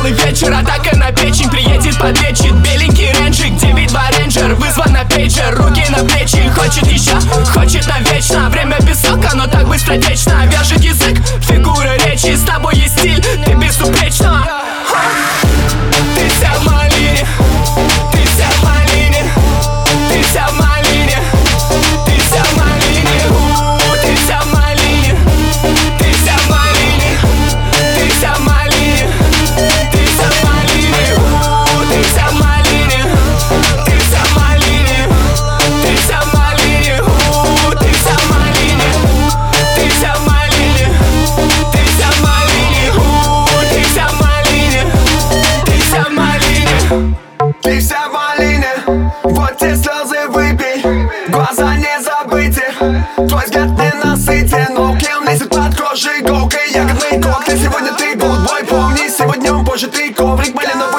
Тяжелый вечер, атака на печень. Приедет, подлечит беленький ренджик. 9-2 рейнджер, вызван на пейджер. Руки на плечи, хочет еще, хочет навечно. Время песок, оно так быстротечно. Вяжет язык, фигура речи. С тобой есть стиль, ты безупречна. Ты вся в малине, ты вся в малине, ты вся в малине, ты вся в малине, ты вся в малине, ты вся в малине, ты вся в малине, ты вся в малине, ты вся в малине, ты вся в малине, ты вся в малине, ты вся в малине, ты вся в малине, ты вся в малине, ты вся в малине, ты вся в малине. Ты вся в малине, вот те слезы выпей. Глаза не забыты, твой взгляд не насытен. Окей, лезет под кожей иголкой, ягодный коктейль. Сегодня ты голубой, помни, сегодня позже ты коврик, блин,